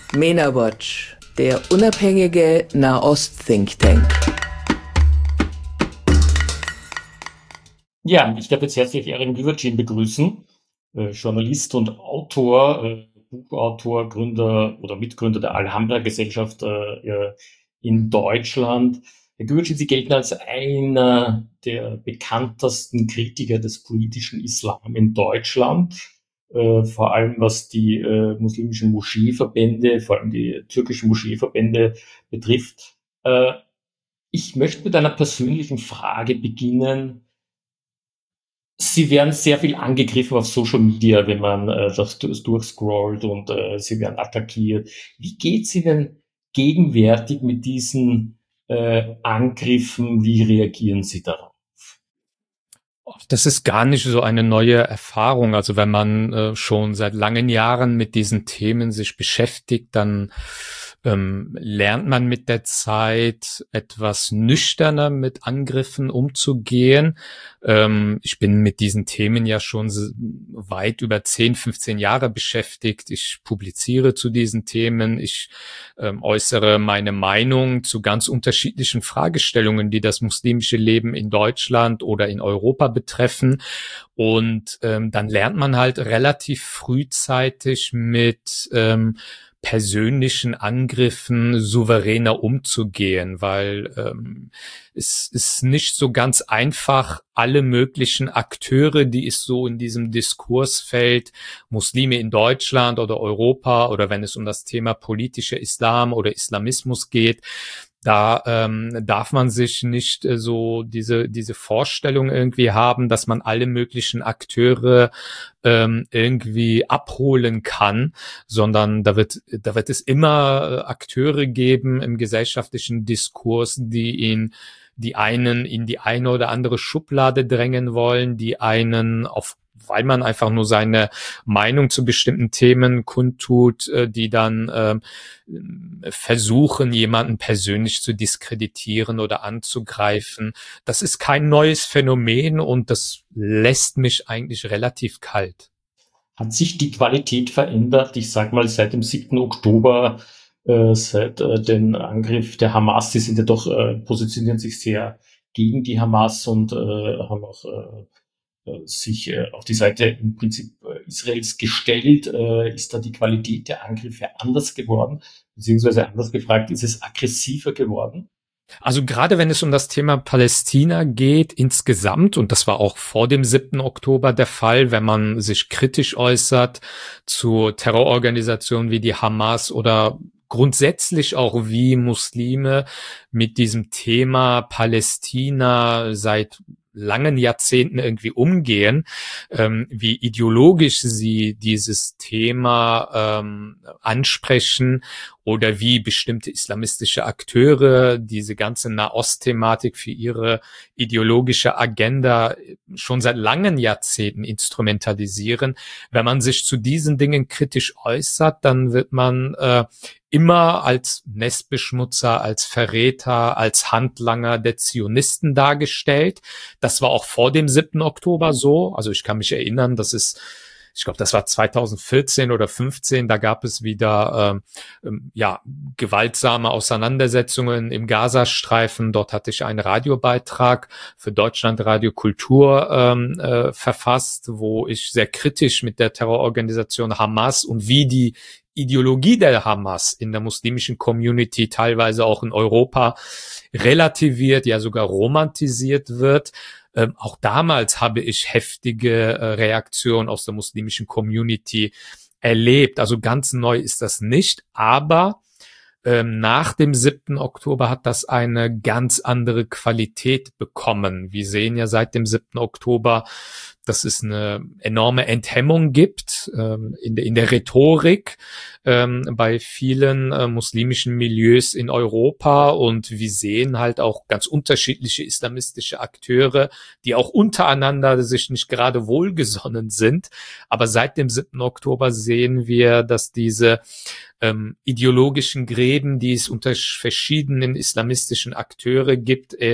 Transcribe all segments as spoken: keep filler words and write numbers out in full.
MENA Watch, der unabhängige Nahost-Think Tank. Ja, ich darf jetzt herzlich Erin Güvercin begrüßen, äh, Journalist und Autor, äh, Buchautor, Gründer oder Mitgründer der Alhambra-Gesellschaft äh, in Deutschland. Herr Güvercin, Sie gelten als einer der bekanntesten Kritiker des politischen Islam in Deutschland, äh, vor allem was die äh, muslimischen Moscheeverbände, vor allem die türkischen Moscheeverbände betrifft. Äh, ich möchte mit einer persönlichen Frage beginnen. Sie werden sehr viel angegriffen auf Social Media, wenn man äh, das durchscrollt und äh, sie werden attackiert. Wie geht sie denn gegenwärtig mit diesen äh, Angriffen? Wie reagieren Sie darauf? Das ist gar nicht so eine neue Erfahrung. Also wenn man äh, schon seit langen Jahren mit diesen Themen sich beschäftigt, dann ähm, lernt man mit der Zeit etwas nüchterner mit Angriffen umzugehen. Ähm, ich bin mit diesen Themen ja schon weit über zehn, fünfzehn Jahre beschäftigt. Ich publiziere zu diesen Themen. Ich ähm, äußere meine Meinung zu ganz unterschiedlichen Fragestellungen, die das muslimische Leben in Deutschland oder in Europa betreffen. Und ähm, dann lernt man halt relativ frühzeitig mit ähm, persönlichen Angriffen souveräner umzugehen, weil ähm, es ist nicht so ganz einfach, alle möglichen Akteure, die es so in diesem Diskursfeld Muslime in Deutschland oder Europa oder wenn es um das Thema politischer Islam oder Islamismus geht, da ähm, darf man sich nicht äh, so diese diese Vorstellung irgendwie haben, dass man alle möglichen Akteure ähm, irgendwie abholen kann, sondern da wird da wird es immer äh, Akteure geben im gesellschaftlichen Diskurs, die ihn die einen in die eine oder andere Schublade drängen wollen, die einen auf weil man einfach nur seine Meinung zu bestimmten Themen kundtut, die dann äh, versuchen, jemanden persönlich zu diskreditieren oder anzugreifen. Das ist kein neues Phänomen und das lässt mich eigentlich relativ kalt. Hat sich die Qualität verändert? Ich sag mal, seit dem siebten Oktober, äh, seit äh, den Angriff der Hamas, die sind ja doch, äh, positionieren sich sehr gegen die Hamas und äh, haben auch äh, sich äh, auf die Seite im Prinzip äh, Israels gestellt. Äh, ist da die Qualität der Angriffe anders geworden? Beziehungsweise anders gefragt, ist es aggressiver geworden? Also gerade wenn es um das Thema Palästina geht insgesamt, und das war auch vor dem siebten Oktober der Fall, wenn man sich kritisch äußert zu Terrororganisationen wie die Hamas oder grundsätzlich auch wie Muslime mit diesem Thema Palästina seit langen Jahrzehnten irgendwie umgehen, ähm, wie ideologisch sie dieses Thema ähm, ansprechen oder wie bestimmte islamistische Akteure diese ganze Nahost-Thematik für ihre ideologische Agenda schon seit langen Jahrzehnten instrumentalisieren. Wenn man sich zu diesen Dingen kritisch äußert, dann wird man äh, immer als Nestbeschmutzer, als Verräter, als Handlanger der Zionisten dargestellt. Das war auch vor dem siebten Oktober so. Also ich kann mich erinnern, das ist, ich glaube, das war zweitausendvierzehn oder fünfzehn, da gab es wieder ähm, ja gewaltsame Auseinandersetzungen im Gazastreifen. Dort hatte ich einen Radiobeitrag für Deutschlandradio Kultur ähm, äh, verfasst, wo ich sehr kritisch mit der Terrororganisation Hamas und wie die Ideologie der Hamas in der muslimischen Community, teilweise auch in Europa, relativiert, ja sogar romantisiert wird. Ähm, auch damals habe ich heftige äh, Reaktionen aus der muslimischen Community erlebt. Also ganz neu ist das nicht, aber ähm, nach dem siebten Oktober hat das eine ganz andere Qualität bekommen. Wir sehen ja seit dem siebten Oktober, dass es eine enorme Enthemmung gibt ähm, in, der, in der Rhetorik ähm, bei vielen äh, muslimischen Milieus in Europa, und wir sehen halt auch ganz unterschiedliche islamistische Akteure, die auch untereinander sich nicht gerade wohlgesonnen sind. Aber seit dem siebten Oktober sehen wir, dass diese ähm, ideologischen Gräben, die es unter verschiedenen islamistischen Akteure gibt, äh,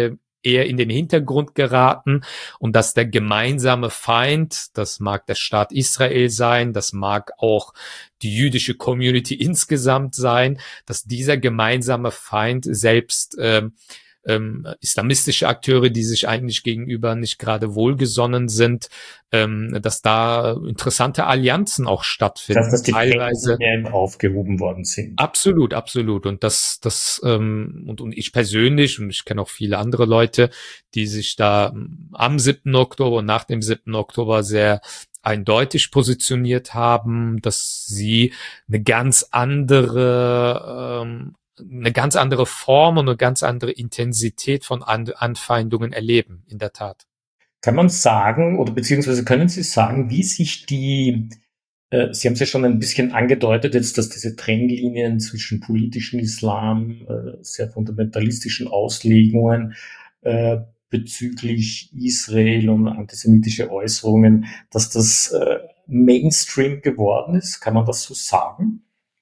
eher in den Hintergrund geraten und dass der gemeinsame Feind, das mag der Staat Israel sein, das mag auch die jüdische Community insgesamt sein, dass dieser gemeinsame Feind selbst ähm, ähm, islamistische Akteure, die sich eigentlich gegenüber nicht gerade wohlgesonnen sind, ähm, dass da interessante Allianzen auch stattfinden. Dass, dass die teilweise Grenzen aufgehoben worden sind. Absolut, absolut. Und das, das ähm, und, und ich persönlich und ich kenne auch viele andere Leute, die sich da ähm, am siebten Oktober und nach dem siebten Oktober sehr eindeutig positioniert haben, dass sie eine ganz andere ähm, eine ganz andere Form und eine ganz andere Intensität von An- Anfeindungen erleben, in der Tat. Kann man sagen, oder beziehungsweise können Sie sagen, wie sich die, äh, Sie haben es ja schon ein bisschen angedeutet jetzt, dass diese Trennlinien zwischen politischen Islam, äh, sehr fundamentalistischen Auslegungen äh, bezüglich Israel und antisemitische Äußerungen, dass das äh, Mainstream geworden ist? Kann man das so sagen?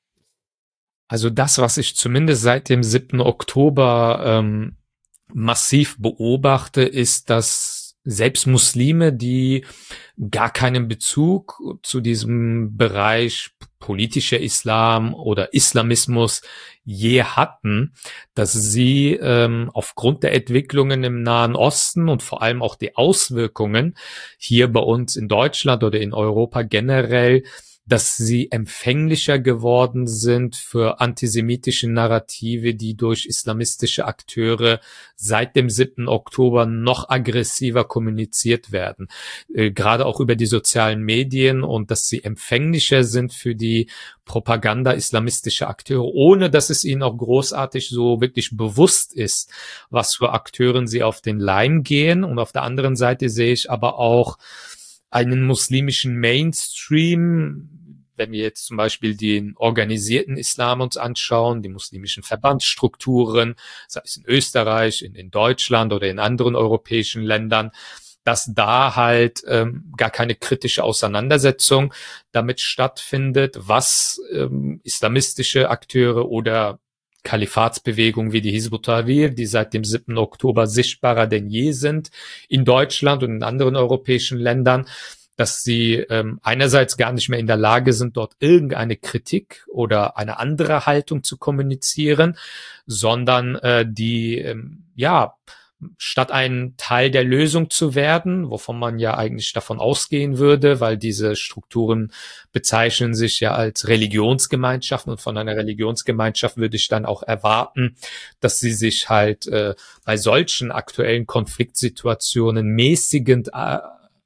Also das, was ich zumindest seit dem siebten Oktober ähm, massiv beobachte, ist, dass selbst Muslime, die gar keinen Bezug zu diesem Bereich politischer Islam oder Islamismus je hatten, dass sie ähm, aufgrund der Entwicklungen im Nahen Osten und vor allem auch die Auswirkungen hier bei uns in Deutschland oder in Europa generell, dass sie empfänglicher geworden sind für antisemitische Narrative, die durch islamistische Akteure seit dem siebten Oktober noch aggressiver kommuniziert werden. Äh, gerade auch über die sozialen Medien und dass sie empfänglicher sind für die Propaganda islamistischer Akteure, ohne dass es ihnen auch großartig so wirklich bewusst ist, was für Akteuren sie auf den Leim gehen. Und auf der anderen Seite sehe ich aber auch einen muslimischen Mainstream, wenn wir jetzt zum Beispiel den organisierten Islam uns anschauen, die muslimischen Verbandsstrukturen, sei es in Österreich, in, in Deutschland oder in anderen europäischen Ländern, dass da halt ähm, gar keine kritische Auseinandersetzung damit stattfindet, was ähm, islamistische Akteure oder Kalifatsbewegungen wie die Hizb ut-Tahrir, die seit dem siebten Oktober sichtbarer denn je sind, in Deutschland und in anderen europäischen Ländern, dass sie ähm, einerseits gar nicht mehr in der Lage sind, dort irgendeine Kritik oder eine andere Haltung zu kommunizieren, sondern äh, die, ähm, ja, statt ein Teil der Lösung zu werden, wovon man ja eigentlich davon ausgehen würde, weil diese Strukturen bezeichnen sich ja als Religionsgemeinschaften und von einer Religionsgemeinschaft würde ich dann auch erwarten, dass sie sich halt äh, bei solchen aktuellen Konfliktsituationen mäßigend äh,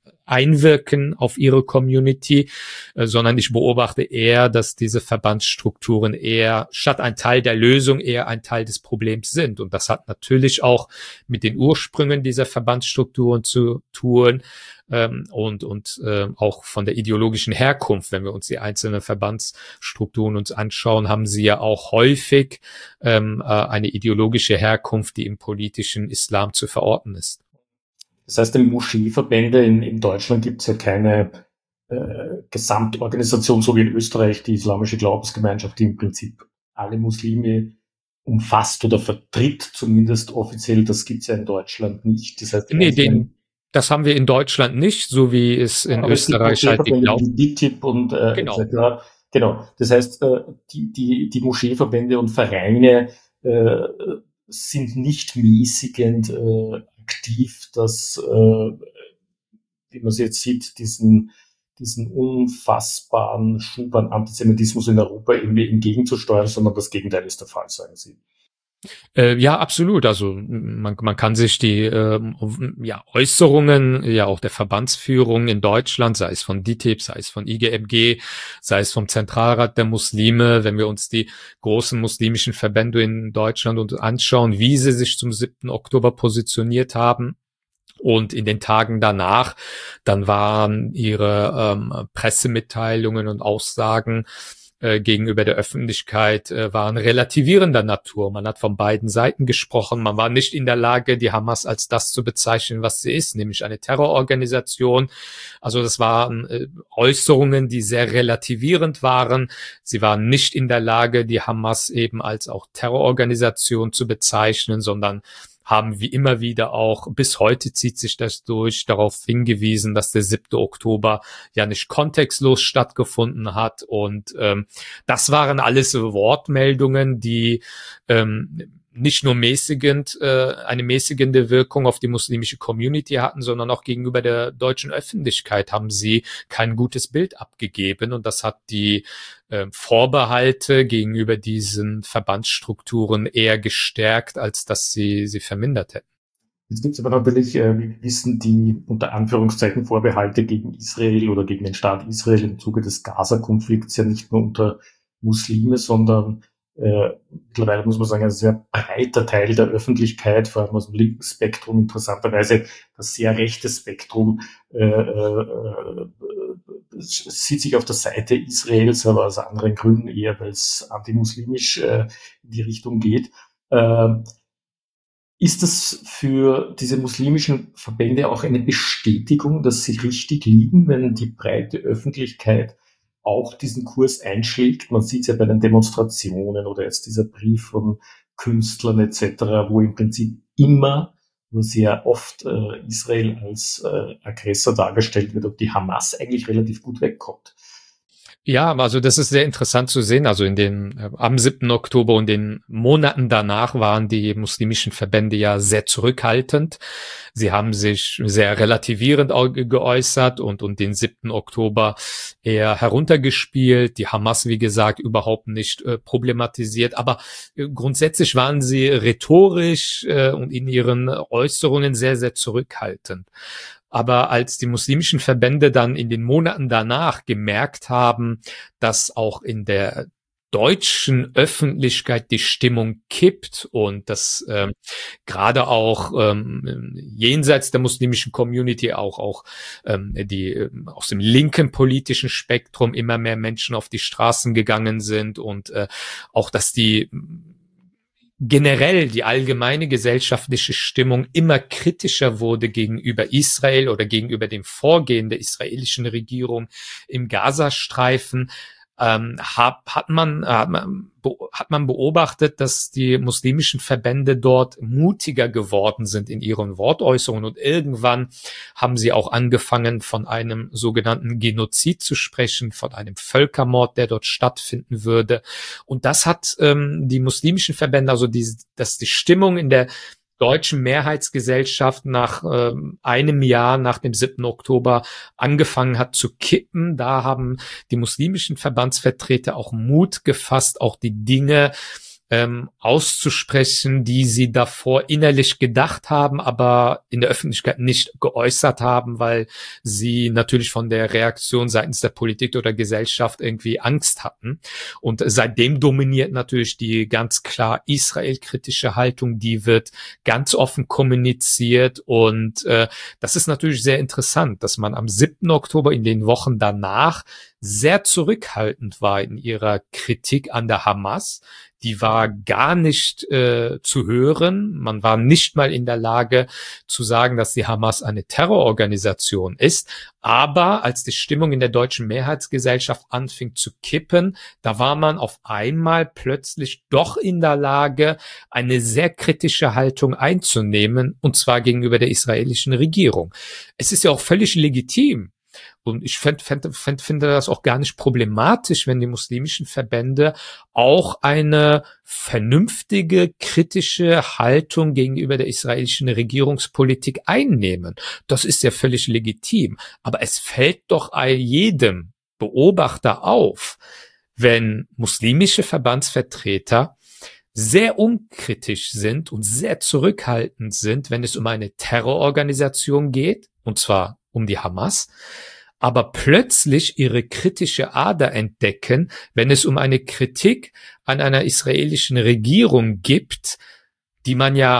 einwirken auf ihre Community, äh, sondern ich beobachte eher, dass diese Verbandsstrukturen eher statt ein Teil der Lösung eher ein Teil des Problems sind. Und das hat natürlich auch mit den Ursprüngen dieser Verbandsstrukturen zu tun ähm, und und äh, auch von der ideologischen Herkunft. Wenn wir uns die einzelnen Verbandsstrukturen uns anschauen, haben sie ja auch häufig ähm, äh, eine ideologische Herkunft, die im politischen Islam zu verorten ist. Das heißt, in Moscheeverbände in, in Deutschland gibt es ja keine äh, Gesamtorganisation, so wie in Österreich die Islamische Glaubensgemeinschaft, die im Prinzip alle Muslime umfasst oder vertritt, zumindest offiziell. Das gibt es ja in Deutschland nicht. Das heißt, nee, den, das haben wir in Deutschland nicht, so wie es in aber Österreich es halt die Glaub- wie D I T I B und äh, genau. et cetera. Genau. Das heißt, äh, die, die, die Moscheeverbände und Vereine äh, sind nicht mäßigend äh, aktiv, dass, äh, wie man es jetzt sieht, diesen, diesen unfassbaren Schub an Antisemitismus in Europa irgendwie entgegenzusteuern, sondern das Gegenteil ist der Fall, sagen Sie. Äh, ja, absolut. Also man, man kann sich die äh, ja, Äußerungen ja auch der Verbandsführung in Deutschland, sei es von D I T I B, sei es von I G M G, sei es vom Zentralrat der Muslime, wenn wir uns die großen muslimischen Verbände in Deutschland uns anschauen, wie sie sich zum siebten Oktober positioniert haben. Und in den Tagen danach, dann waren ihre ähm, Pressemitteilungen und Aussagen äh, gegenüber der Öffentlichkeit äh, waren relativierender Natur. Man hat von beiden Seiten gesprochen. Man war nicht in der Lage, die Hamas als das zu bezeichnen, was sie ist, nämlich eine Terrororganisation. Also das waren äh, Äußerungen, die sehr relativierend waren. Sie waren nicht in der Lage, die Hamas eben als auch Terrororganisation zu bezeichnen, sondern haben wie immer wieder auch, bis heute zieht sich das durch, darauf hingewiesen, dass der siebte Oktober ja nicht kontextlos stattgefunden hat. Und ähm, das waren alles so Wortmeldungen, die ähm, nicht nur mäßigend, äh, eine mäßigende Wirkung auf die muslimische Community hatten, sondern auch gegenüber der deutschen Öffentlichkeit haben sie kein gutes Bild abgegeben. Und das hat die äh, Vorbehalte gegenüber diesen Verbandsstrukturen eher gestärkt, als dass sie sie vermindert hätten. Jetzt gibt es aber natürlich, äh, wie wir wissen, die unter Anführungszeichen Vorbehalte gegen Israel oder gegen den Staat Israel im Zuge des Gaza-Konflikts ja nicht nur unter Muslime, sondern äh, mittlerweile muss man sagen, ein sehr breiter Teil der Öffentlichkeit, vor allem aus dem linken Spektrum, interessanterweise das sehr rechte Spektrum, äh, äh, sieht sich auf der Seite Israels, aber aus anderen Gründen eher, weil es antimuslimisch äh, in die Richtung geht. Äh, Ist das für diese muslimischen Verbände auch eine Bestätigung, dass sie richtig liegen, wenn die breite Öffentlichkeit auch diesen Kurs einschlägt? Man sieht es ja bei den Demonstrationen oder jetzt dieser Brief von Künstlern et cetera, wo im Prinzip immer, nur sehr oft äh, Israel als äh, Aggressor dargestellt wird und die Hamas eigentlich relativ gut wegkommt. Ja, also das ist sehr interessant zu sehen. Also in den äh, am siebten Oktober und den Monaten danach waren die muslimischen Verbände ja sehr zurückhaltend. Sie haben sich sehr relativierend geäußert und und den siebten Oktober eher heruntergespielt. Die Hamas, wie gesagt, überhaupt nicht äh, problematisiert. Aber äh, grundsätzlich waren sie rhetorisch äh, und in ihren Äußerungen sehr, sehr zurückhaltend. Aber als die muslimischen Verbände dann in den Monaten danach gemerkt haben, dass auch in der deutschen Öffentlichkeit die Stimmung kippt und dass ähm, gerade auch ähm, jenseits der muslimischen Community auch auch ähm, die äh, aus dem linken politischen Spektrum immer mehr Menschen auf die Straßen gegangen sind und äh, auch, dass die generell die allgemeine gesellschaftliche Stimmung immer kritischer wurde gegenüber Israel oder gegenüber dem Vorgehen der israelischen Regierung im Gazastreifen, ähm, hat, hat man, hat man, hat man beobachtet, dass die muslimischen Verbände dort mutiger geworden sind in ihren Wortäußerungen und irgendwann haben sie auch angefangen, von einem sogenannten Genozid zu sprechen, von einem Völkermord, der dort stattfinden würde. Und das hat ähm, die muslimischen Verbände, also die, dass die Stimmung in der deutschen Mehrheitsgesellschaft nach ähm, einem Jahr nach dem siebten Oktober angefangen hat zu kippen. Da haben die muslimischen Verbandsvertreter auch Mut gefasst, auch die Dinge ähm, auszusprechen, die sie davor innerlich gedacht haben, aber in der Öffentlichkeit nicht geäußert haben, weil sie natürlich von der Reaktion seitens der Politik oder Gesellschaft irgendwie Angst hatten. Und seitdem dominiert natürlich die ganz klar israelkritische Haltung, die wird ganz offen kommuniziert und äh, das ist natürlich sehr interessant, dass man am siebten Oktober in den Wochen danach sehr zurückhaltend war in ihrer Kritik an der Hamas. Die war gar nicht äh, zu hören. Man war nicht mal in der Lage zu sagen, dass die Hamas eine Terrororganisation ist. Aber als die Stimmung in der deutschen Mehrheitsgesellschaft anfing zu kippen, da war man auf einmal plötzlich doch in der Lage, eine sehr kritische Haltung einzunehmen, und zwar gegenüber der israelischen Regierung. Es ist ja auch völlig legitim. Und ich fänd, fänd, fänd, finde das auch gar nicht problematisch, wenn die muslimischen Verbände auch eine vernünftige, kritische Haltung gegenüber der israelischen Regierungspolitik einnehmen. Das ist ja völlig legitim. Aber es fällt doch jedem Beobachter auf, wenn muslimische Verbandsvertreter sehr unkritisch sind und sehr zurückhaltend sind, wenn es um eine Terrororganisation geht, und zwar um die Hamas, aber plötzlich ihre kritische Ader entdecken, wenn es um eine Kritik an einer israelischen Regierung gibt, die man ja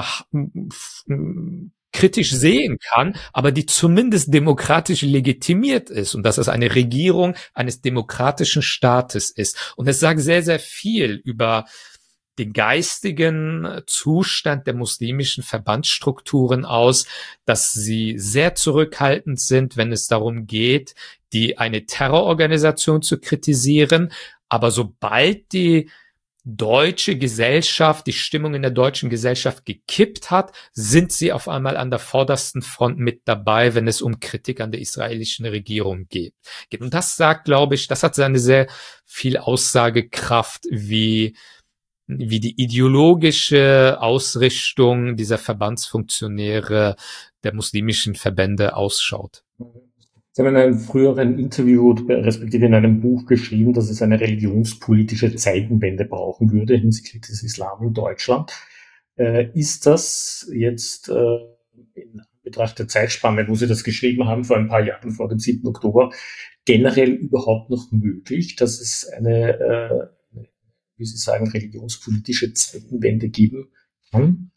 kritisch sehen kann, aber die zumindest demokratisch legitimiert ist und dass es eine Regierung eines demokratischen Staates ist. Und es sagt sehr, sehr viel über den geistigen Zustand der muslimischen Verbandsstrukturen aus, dass sie sehr zurückhaltend sind, wenn es darum geht, die eine Terrororganisation zu kritisieren. Aber sobald die deutsche Gesellschaft, die Stimmung in der deutschen Gesellschaft gekippt hat, sind sie auf einmal an der vordersten Front mit dabei, wenn es um Kritik an der israelischen Regierung geht. Und das sagt, glaube ich, das hat seine sehr viel Aussagekraft, wie wie die ideologische Ausrichtung dieser Verbandsfunktionäre der muslimischen Verbände ausschaut. Sie haben in einem früheren Interview, respektive in einem Buch geschrieben, dass es eine religionspolitische Zeitenwende brauchen würde hinsichtlich des Islam in Deutschland. Äh, ist das jetzt äh, in Betracht der Zeitspanne, wo Sie das geschrieben haben, vor ein paar Jahren, vor dem siebten Oktober, generell überhaupt noch möglich, dass es eine, äh, wie Sie sagen, religionspolitische Zeitenwende geben kann?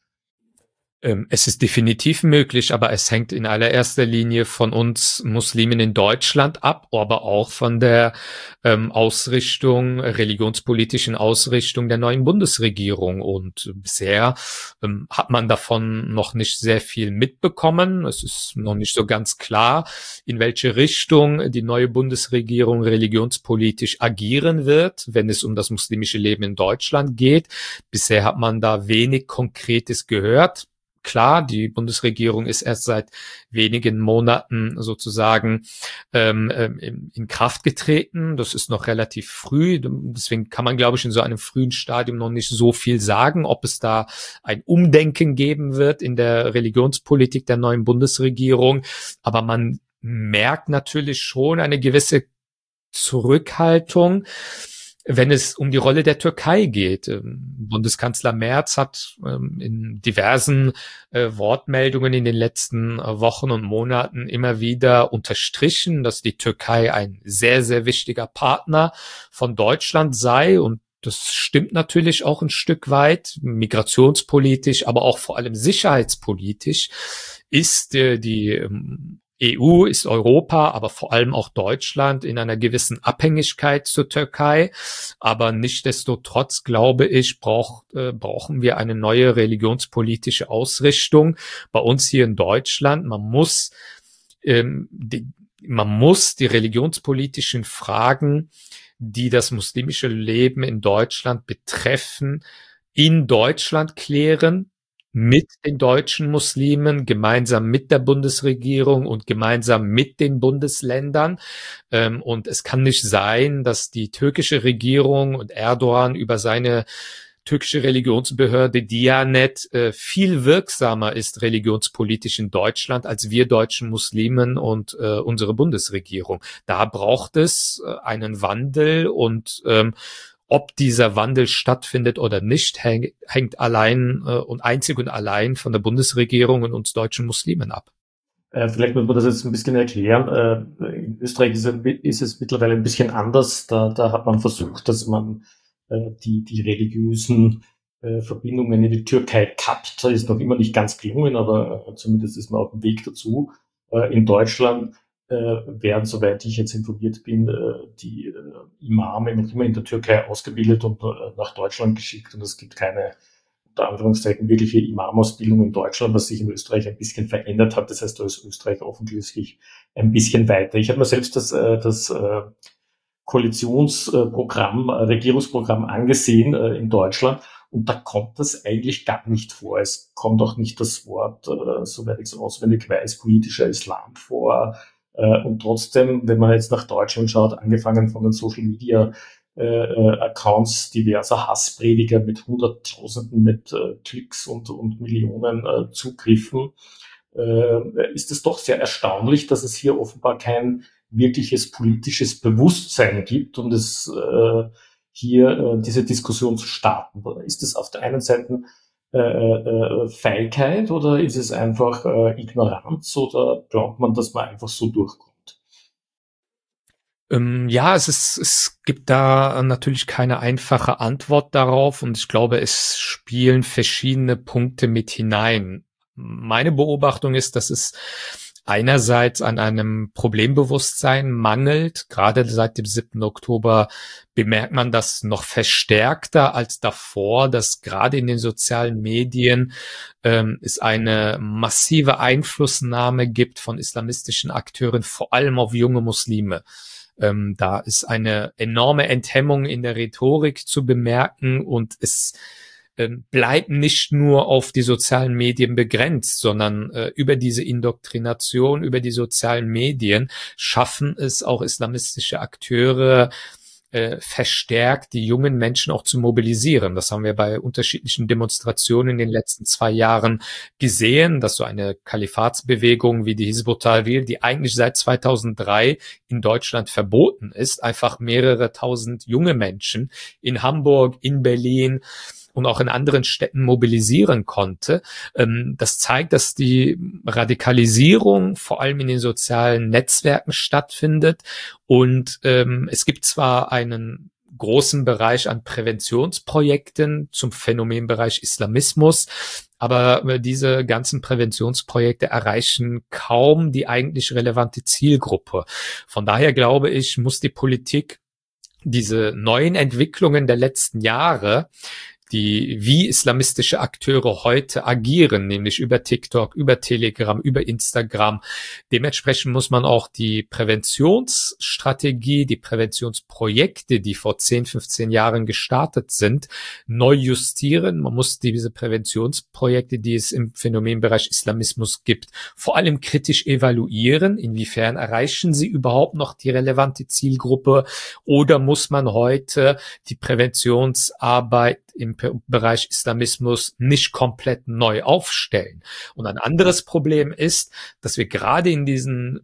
Es ist definitiv möglich, aber es hängt in allererster Linie von uns Muslimen in Deutschland ab, aber auch von der ähm, Ausrichtung, religionspolitischen Ausrichtung der neuen Bundesregierung. Und bisher ähm, hat man davon noch nicht sehr viel mitbekommen. Es ist noch nicht so ganz klar, in welche Richtung die neue Bundesregierung religionspolitisch agieren wird, wenn es um das muslimische Leben in Deutschland geht. Bisher hat man da wenig Konkretes gehört. Klar, die Bundesregierung ist erst seit wenigen Monaten sozusagen ähm, in, in Kraft getreten. Das ist noch relativ früh. Deswegen kann man, glaube ich, in so einem frühen Stadium noch nicht so viel sagen, ob es da ein Umdenken geben wird in der Religionspolitik der neuen Bundesregierung. Aber man merkt natürlich schon eine gewisse Zurückhaltung, wenn es um die Rolle der Türkei geht. Bundeskanzler Merz hat in diversen Wortmeldungen in den letzten Wochen und Monaten immer wieder unterstrichen, dass die Türkei ein sehr, sehr wichtiger Partner von Deutschland sei. Und das stimmt natürlich auch ein Stück weit, migrationspolitisch, aber auch vor allem sicherheitspolitisch ist die E U, ist Europa, aber vor allem auch Deutschland in einer gewissen Abhängigkeit zur Türkei. Aber nichtsdestotrotz, glaube ich, brauch, äh, brauchen wir eine neue religionspolitische Ausrichtung bei uns hier in Deutschland. Man muss, ähm, die, man muss die religionspolitischen Fragen, die das muslimische Leben in Deutschland betreffen, in Deutschland klären, mit den deutschen Muslimen, gemeinsam mit der Bundesregierung und gemeinsam mit den Bundesländern. Und es kann nicht sein, dass die türkische Regierung und Erdogan über seine türkische Religionsbehörde Diyanet viel wirksamer ist religionspolitisch in Deutschland als wir deutschen Muslimen und unsere Bundesregierung. Da braucht es einen Wandel und ob dieser Wandel stattfindet oder nicht, häng, hängt allein äh, und einzig und allein von der Bundesregierung und uns deutschen Muslimen ab. Äh, vielleicht muss man das jetzt ein bisschen erklären. Äh, in Österreich ist, ist es mittlerweile ein bisschen anders. Da, da hat man versucht, dass man äh, die, die religiösen äh, Verbindungen in die Türkei kappt. Das ist noch immer nicht ganz gelungen, aber äh, zumindest ist man auf dem Weg dazu. Äh, in Deutschland werden, soweit ich jetzt informiert bin, die Imame noch immer in der Türkei ausgebildet und nach Deutschland geschickt. Und es gibt keine, unter Anführungszeichen, wirkliche Imamausbildung in Deutschland, was sich in Österreich ein bisschen verändert hat. Das heißt, da ist Österreich offensichtlich ein bisschen weiter. Ich habe mir selbst das, das Koalitionsprogramm, Regierungsprogramm angesehen in Deutschland. Und da kommt das eigentlich gar nicht vor. Es kommt auch nicht das Wort, soweit ich es auswendig weiß, politischer Islam vor. Und trotzdem, wenn man jetzt nach Deutschland schaut, angefangen von den Social Media äh, Accounts diverser Hassprediger mit Hunderttausenden, mit äh, Klicks und, und Millionen äh, Zugriffen, äh, ist es doch sehr erstaunlich, dass es hier offenbar kein wirkliches politisches Bewusstsein gibt und es äh, hier äh, diese Diskussion zu starten. Ist es auf der einen Seite Äh, äh, Feigheit oder ist es einfach äh, Ignoranz oder glaubt man, dass man einfach so durchkommt? Ähm, ja, es ist, es gibt da natürlich keine einfache Antwort darauf und ich glaube, es spielen verschiedene Punkte mit hinein. Meine Beobachtung ist, dass es einerseits an einem Problembewusstsein mangelt. Gerade seit dem siebten Oktober bemerkt man das noch verstärkter als davor, dass gerade in den sozialen Medien ähm, es eine massive Einflussnahme gibt von islamistischen Akteuren, vor allem auf junge Muslime. Ähm, da ist eine enorme Enthemmung in der Rhetorik zu bemerken und es ähm, bleibt nicht nur auf die sozialen Medien begrenzt, sondern äh, über diese Indoktrination, über die sozialen Medien schaffen es auch islamistische Akteure, äh, verstärkt die jungen Menschen auch zu mobilisieren. Das haben wir bei unterschiedlichen Demonstrationen in den letzten zwei Jahren gesehen, dass so eine Kalifatsbewegung wie die Hizb ut-Tahrir, die eigentlich seit zweitausenddrei in Deutschland verboten ist, einfach mehrere tausend junge Menschen in Hamburg, in Berlin und auch in anderen Städten mobilisieren konnte. Das zeigt, dass die Radikalisierung vor allem in den sozialen Netzwerken stattfindet. Und ähm, es gibt zwar einen großen Bereich an Präventionsprojekten zum Phänomenbereich Islamismus, aber diese ganzen Präventionsprojekte erreichen kaum die eigentlich relevante Zielgruppe. Von daher glaube ich, muss die Politik diese neuen Entwicklungen der letzten Jahre, die wie islamistische Akteure heute agieren, nämlich über TikTok, über Telegram, über Instagram. Dementsprechend muss man auch die Präventionsstrategie, die Präventionsprojekte, die vor zehn, fünfzehn Jahren gestartet sind, neu justieren. Man muss diese Präventionsprojekte, die es im Phänomenbereich Islamismus gibt, vor allem kritisch evaluieren. Inwiefern erreichen sie überhaupt noch die relevante Zielgruppe? Oder muss man heute die Präventionsarbeit im Bereich Islamismus nicht komplett neu aufstellen? Und ein anderes Problem ist, dass wir gerade in diesem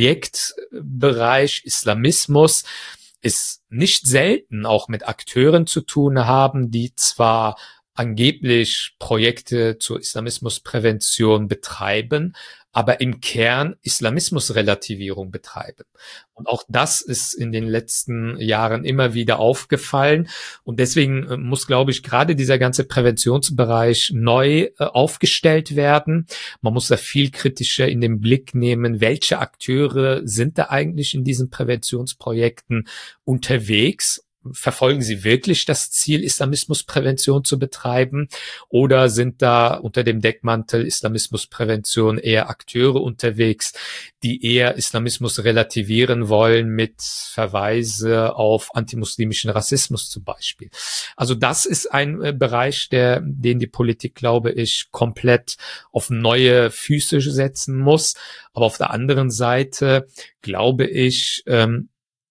Projektbereich Islamismus es nicht selten auch mit Akteuren zu tun haben, die zwar angeblich Projekte zur Islamismusprävention betreiben, aber im Kern Islamismusrelativierung betreiben. Und auch das ist in den letzten Jahren immer wieder aufgefallen. Und deswegen muss, glaube ich, gerade dieser ganze Präventionsbereich neu äh, aufgestellt werden. Man muss da viel kritischer in den Blick nehmen, welche Akteure sind da eigentlich in diesen Präventionsprojekten unterwegs. Verfolgen sie wirklich das Ziel, Islamismusprävention zu betreiben, oder sind da unter dem Deckmantel Islamismusprävention eher Akteure unterwegs, die eher Islamismus relativieren wollen mit Verweise auf antimuslimischen Rassismus zum Beispiel? Also das ist ein äh, Bereich, der, den die Politik, glaube ich, komplett auf neue Füße setzen muss. Aber auf der anderen Seite glaube ich, ähm,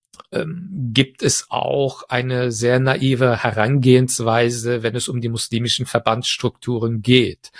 Ähm, gibt es auch eine sehr naive Herangehensweise, wenn es um die muslimischen Verbandsstrukturen geht.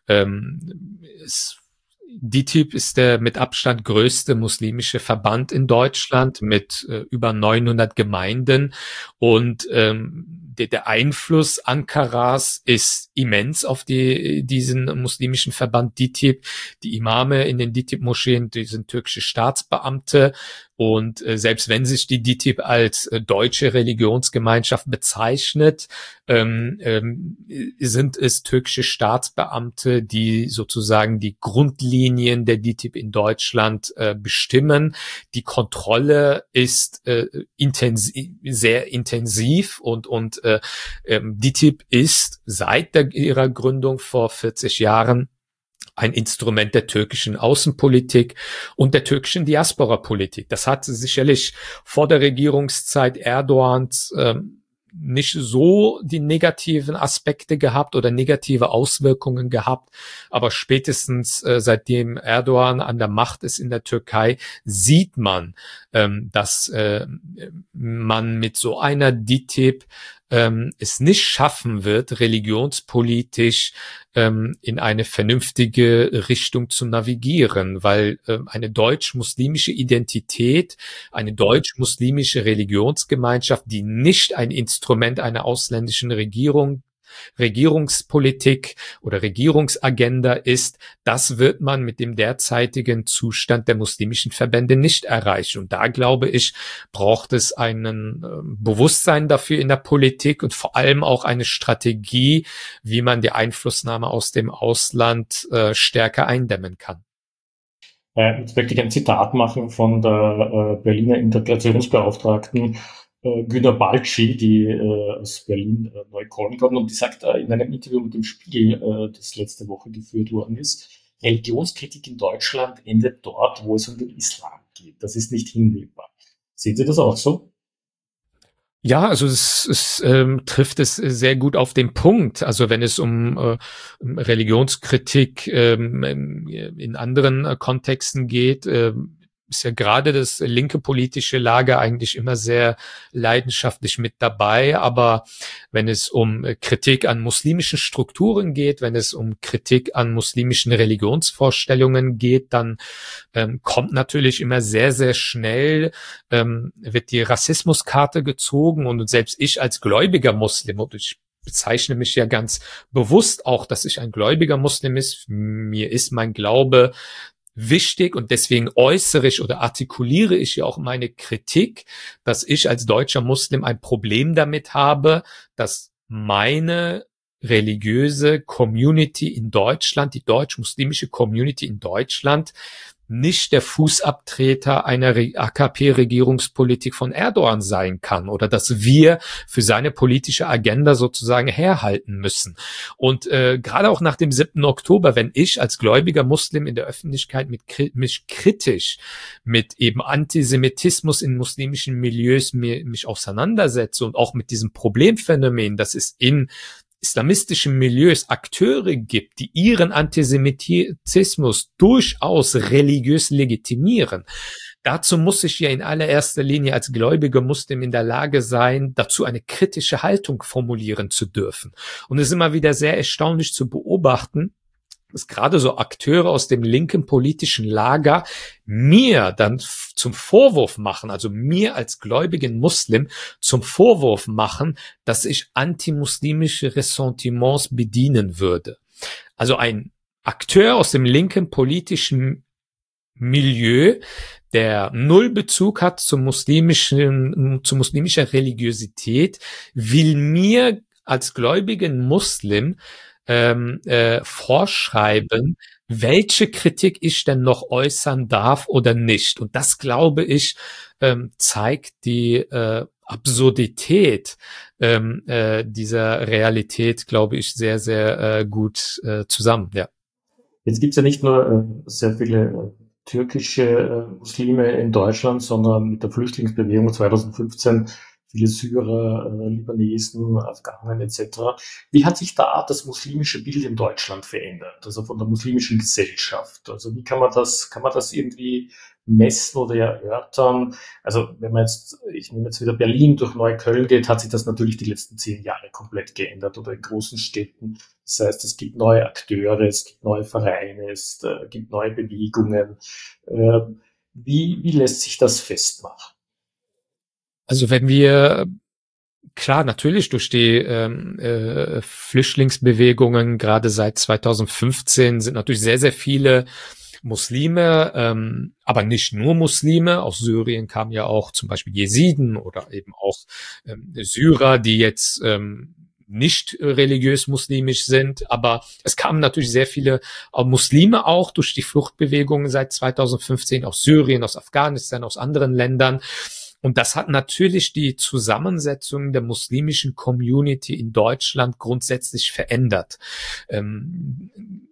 Ähm, es, D I T I B ist der mit Abstand größte muslimische Verband in Deutschland mit äh, über neunhundert Gemeinden, und ähm, der, der Einfluss Ankaras ist immens auf die, diesen muslimischen Verband D I T I B. Die Imame in den D I T I B-Moscheen, die sind türkische Staatsbeamte. Und äh, selbst wenn sich die D I T I B als äh, deutsche Religionsgemeinschaft bezeichnet, ähm, ähm, sind es türkische Staatsbeamte, die sozusagen die Grundlinien der D I T I B in Deutschland äh, bestimmen. Die Kontrolle ist äh, intensiv, sehr intensiv, und und äh, ähm, D I T I B ist seit der, ihrer Gründung vor vierzig Jahren ein Instrument der türkischen Außenpolitik und der türkischen Diaspora-Politik. Das hat sicherlich vor der Regierungszeit Erdogans ähm, nicht so die negativen Aspekte gehabt oder negative Auswirkungen gehabt, aber spätestens äh, seitdem Erdogan an der Macht ist in der Türkei, sieht man, ähm, dass äh, man mit so einer D I T I B ähm, es nicht schaffen wird, religionspolitisch ähm, in eine vernünftige Richtung zu navigieren, weil ähm, eine deutsch-muslimische Identität, eine deutsch-muslimische Religionsgemeinschaft, die nicht ein Instrument einer ausländischen Regierung Regierungspolitik oder Regierungsagenda ist, das wird man mit dem derzeitigen Zustand der muslimischen Verbände nicht erreichen. Und da, glaube ich, braucht es einen äh, Bewusstsein dafür in der Politik und vor allem auch eine Strategie, wie man die Einflussnahme aus dem Ausland äh, stärker eindämmen kann. Äh, jetzt möchte ich ein Zitat machen von der äh, Berliner Integrationsbeauftragten äh, Günter Balci, die äh, aus Berlin äh, neu kommen konnten, und die sagt äh, in einem Interview mit dem Spiegel, äh, das letzte Woche geführt worden ist, Religionskritik in Deutschland endet dort, wo es um den Islam geht. Das ist nicht hinnehmbar. Sehen Sie das auch so? Ja, also es, es ähm, trifft es sehr gut auf den Punkt. Also wenn es um äh, um Religionskritik ähm, in anderen äh, Kontexten geht, äh, ist ja gerade das linke politische Lager eigentlich immer sehr leidenschaftlich mit dabei. Aber wenn es um äh, Kritik an muslimischen Strukturen geht, wenn es um Kritik an muslimischen Religionsvorstellungen geht, dann ähm, kommt natürlich immer sehr, sehr schnell, ähm, wird die Rassismuskarte gezogen, und selbst ich als gläubiger Muslim, und ich bezeichne mich ja ganz bewusst auch, dass ich ein gläubiger Muslim ist, mir ist mein Glaube wichtig, und deswegen äußere ich oder artikuliere ich ja auch meine Kritik, dass ich als deutscher Muslim ein Problem damit habe, dass meine religiöse Community in Deutschland, die deutsch-muslimische Community in Deutschland, nicht der Fußabtreter einer A K P-Regierungspolitik von Erdogan sein kann, oder dass wir für seine politische Agenda sozusagen herhalten müssen. Und äh, gerade auch nach dem siebten Oktober, wenn ich als gläubiger Muslim in der Öffentlichkeit mit, mich kritisch mit eben Antisemitismus in muslimischen Milieus mir, mich auseinandersetze und auch mit diesem Problemphänomen, das es in islamistischen Milieus Akteure gibt, die ihren Antisemitismus durchaus religiös legitimieren. Dazu muss ich ja in allererster Linie als gläubiger Muslim in der Lage sein, dazu eine kritische Haltung formulieren zu dürfen. Und es ist immer wieder sehr erstaunlich zu beobachten, dass gerade so Akteure aus dem linken politischen Lager mir dann zum Vorwurf machen, also mir als gläubigen Muslim zum Vorwurf machen, dass ich antimuslimische Ressentiments bedienen würde. Also ein Akteur aus dem linken politischen Milieu, der null Bezug hat zum muslimischen, zu muslimischer Religiosität, will mir als gläubigen Muslim Ähm, äh, vorschreiben, welche Kritik ich denn noch äußern darf oder nicht. Und das, glaube ich, ähm, zeigt die äh, Absurdität ähm, äh, dieser Realität, glaube ich, sehr, sehr äh, gut äh, zusammen. Ja. Jetzt gibt's ja nicht nur äh, sehr viele äh, türkische äh, Muslime in Deutschland, sondern mit der Flüchtlingsbewegung zwanzig fünfzehn viele Syrer, äh, Libanesen, Afghanen et cetera. Wie hat sich da das muslimische Bild in Deutschland verändert, also von der muslimischen Gesellschaft? Also wie kann man das, kann man das irgendwie messen oder erörtern? Also wenn man jetzt, ich nehme jetzt wieder Berlin durch Neukölln geht, hat sich das natürlich die letzten zehn Jahre komplett geändert, oder in großen Städten. Das heißt, es gibt neue Akteure, es gibt neue Vereine, es äh, gibt neue Bewegungen. Äh, wie, wie lässt sich das festmachen? Also wenn wir, klar, natürlich durch die ähm, äh, Flüchtlingsbewegungen, gerade seit zwanzig fünfzehn, sind natürlich sehr, sehr viele Muslime, ähm, aber nicht nur Muslime. Aus Syrien kamen ja auch zum Beispiel Jesiden oder eben auch ähm, Syrer, die jetzt ähm, nicht religiös muslimisch sind, aber es kamen natürlich sehr viele äh, Muslime auch durch die Fluchtbewegungen seit zwanzig fünfzehn aus Syrien, aus Afghanistan, aus anderen Ländern. Und das hat natürlich die Zusammensetzung der muslimischen Community in Deutschland grundsätzlich verändert. Ähm,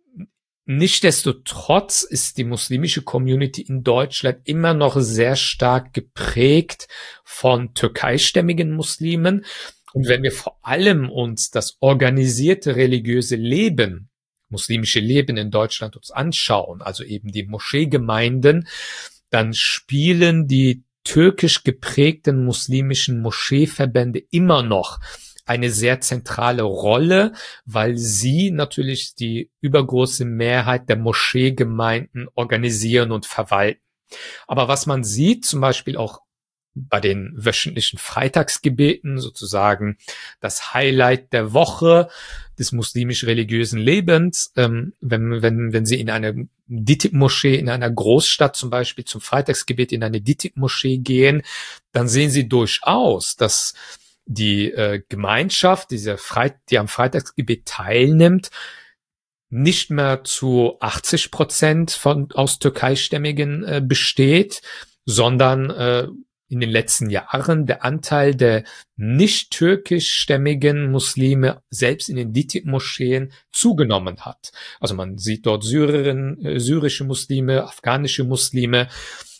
Nichtsdestotrotz ist die muslimische Community in Deutschland immer noch sehr stark geprägt von türkeistämmigen Muslimen. Und wenn wir vor allem uns das organisierte religiöse Leben, muslimische Leben in Deutschland uns anschauen, also eben die Moscheegemeinden, dann spielen die türkisch geprägten muslimischen Moscheeverbände immer noch eine sehr zentrale Rolle, weil sie natürlich die übergroße Mehrheit der Moscheegemeinden organisieren und verwalten. Aber was man sieht, zum Beispiel auch bei den wöchentlichen Freitagsgebeten, sozusagen das Highlight der Woche des muslimisch-religiösen Lebens, ähm, wenn, wenn, wenn Sie in eine Ditib-Moschee in einer Großstadt zum Beispiel zum Freitagsgebet in eine Ditib-Moschee gehen, dann sehen Sie durchaus, dass die äh, Gemeinschaft, diese Freit- die am Freitagsgebet teilnimmt, nicht mehr zu achtzig Prozent von aus türkeistämmigen äh, besteht, sondern äh, in den letzten Jahren der Anteil der nicht türkischstämmigen Muslime selbst in den Ditib-Moscheen zugenommen hat. Also man sieht dort Syrerinnen, äh, syrische Muslime, afghanische Muslime.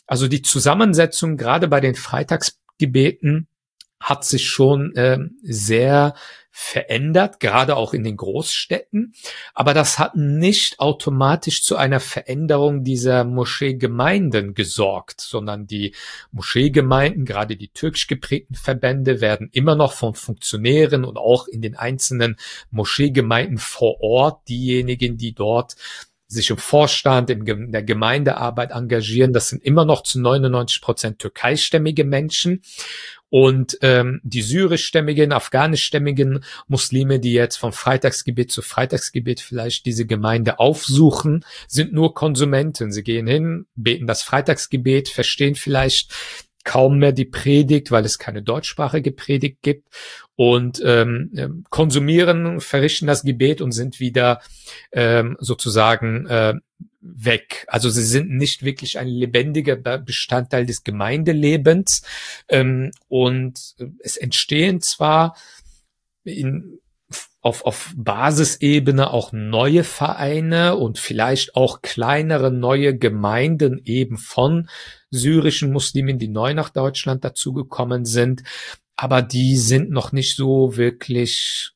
Also die Zusammensetzung gerade bei den Freitagsgebeten hat sich schon äh, sehr verändert, gerade auch in den Großstädten. Aber das hat nicht automatisch zu einer Veränderung dieser Moscheegemeinden gesorgt, sondern die Moscheegemeinden, gerade die türkisch geprägten Verbände, werden immer noch von Funktionären und auch in den einzelnen Moscheegemeinden vor Ort, diejenigen, die dort sich im Vorstand, in der Gemeindearbeit engagieren, das sind immer noch zu neunundneunzig Prozent türkeistämmige Menschen. Und ähm, die syrischstämmigen, afghanischstämmigen Muslime, die jetzt vom Freitagsgebet zu Freitagsgebet vielleicht diese Gemeinde aufsuchen, sind nur Konsumenten. Sie gehen hin, beten das Freitagsgebet, verstehen vielleicht kaum mehr die Predigt, weil es keine deutschsprachige Predigt gibt, und ähm, konsumieren, verrichten das Gebet und sind wieder ähm, sozusagen äh, weg. Also sie sind nicht wirklich ein lebendiger Bestandteil des Gemeindelebens, ähm, und es entstehen zwar in Auf, auf Basisebene auch neue Vereine und vielleicht auch kleinere neue Gemeinden eben von syrischen Muslimen, die neu nach Deutschland dazugekommen sind. Aber die sind noch nicht so wirklich,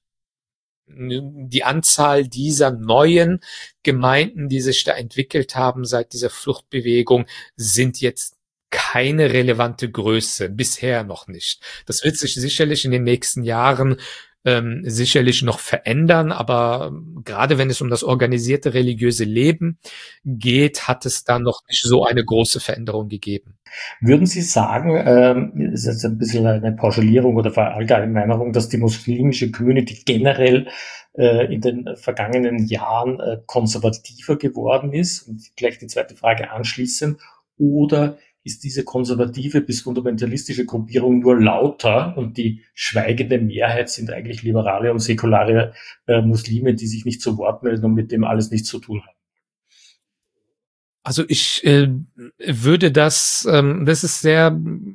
die Anzahl dieser neuen Gemeinden, die sich da entwickelt haben seit dieser Fluchtbewegung, sind jetzt keine relevante Größe, bisher noch nicht. Das wird sich sicherlich in den nächsten Jahren ähm, sicherlich noch verändern, aber gerade wenn es um das organisierte religiöse Leben geht, hat es da noch nicht so eine große Veränderung gegeben. Würden Sie sagen, ähm, ist jetzt ein bisschen eine Pauschalierung oder Verallgemeinerung, dass die muslimische Community generell äh, in den vergangenen Jahren äh, konservativer geworden ist? Und gleich die zweite Frage anschließend. Oder ist diese konservative bis fundamentalistische Gruppierung nur lauter und die schweigende Mehrheit sind eigentlich liberale und säkulare äh, Muslime, die sich nicht zu Wort melden und mit dem alles nichts zu tun haben? Also ich äh, würde das, ähm, das ist sehr,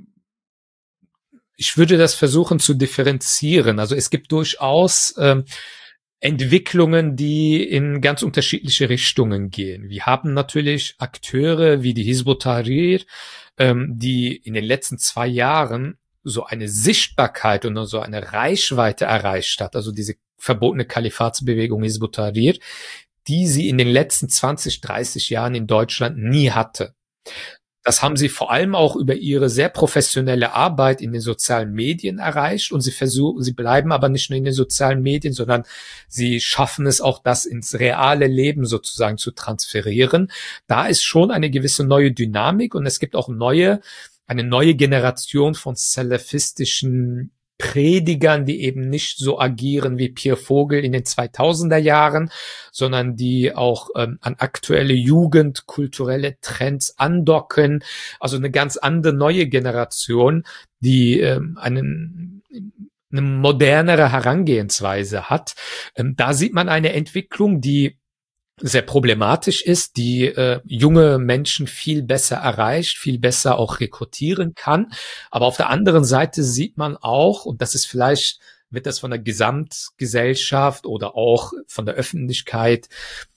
ich würde das versuchen zu differenzieren. Also es gibt durchaus ähm, Entwicklungen, die in ganz unterschiedliche Richtungen gehen. Wir haben natürlich Akteure wie die Hizb ut-Tahrir, ähm, die in den letzten zwei Jahren so eine Sichtbarkeit und so eine Reichweite erreicht hat, also diese verbotene Kalifatsbewegung Hizb ut-Tahrir, die sie in den letzten zwanzig, dreißig Jahren in Deutschland nie hatte. Das haben sie vor allem auch über ihre sehr professionelle Arbeit in den sozialen Medien erreicht, und sie versuchen, sie bleiben aber nicht nur in den sozialen Medien, sondern sie schaffen es auch, das ins reale Leben sozusagen zu transferieren. Da ist schon eine gewisse neue Dynamik, und es gibt auch neue, eine neue Generation von salafistischen Predigern, die eben nicht so agieren wie Pierre Vogel in den zweitausender Jahren, sondern die auch ähm, an aktuelle Jugend, kulturelle Trends andocken. Also eine ganz andere neue Generation, die ähm, einen eine modernere Herangehensweise hat. Ähm, da sieht man eine Entwicklung, die sehr problematisch ist, die äh, junge Menschen viel besser erreicht, viel besser auch rekrutieren kann. Aber auf der anderen Seite sieht man auch, und das ist vielleicht, wird das von der Gesamtgesellschaft oder auch von der Öffentlichkeit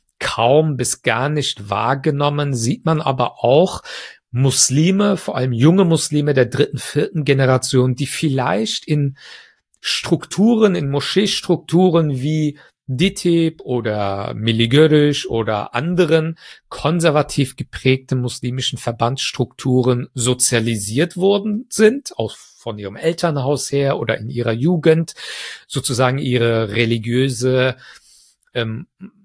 kaum bis gar nicht wahrgenommen, sieht man aber auch Muslime, vor allem junge Muslime der dritten, vierten Generation, die vielleicht in Strukturen, in Moscheestrukturen wie D I T I B oder Milli Görüş oder anderen konservativ geprägten muslimischen Verbandsstrukturen sozialisiert worden sind, auch von ihrem Elternhaus her oder in ihrer Jugend, sozusagen ihre religiöse, ähm,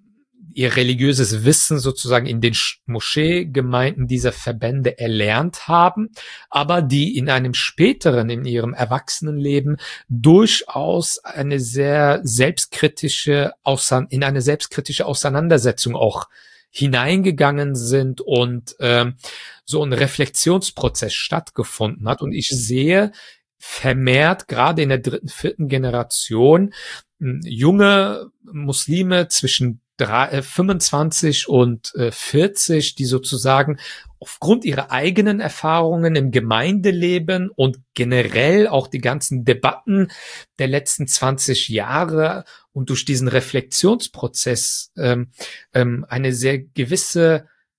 ihr religiöses Wissen sozusagen in den Moscheegemeinden dieser Verbände erlernt haben, aber die in einem späteren, in ihrem Erwachsenenleben durchaus eine sehr selbstkritische, in eine selbstkritische Auseinandersetzung auch hineingegangen sind und ähm, so ein Reflexionsprozess stattgefunden hat. Und ich sehe vermehrt, gerade in der dritten, vierten Generation, junge Muslime zwischen fünfundzwanzig und vierzig, die sozusagen aufgrund ihrer eigenen Erfahrungen im Gemeindeleben und generell auch die ganzen Debatten der letzten zwanzig Jahre und durch diesen Reflexionsprozess ähm, ähm, eine sehr gewisse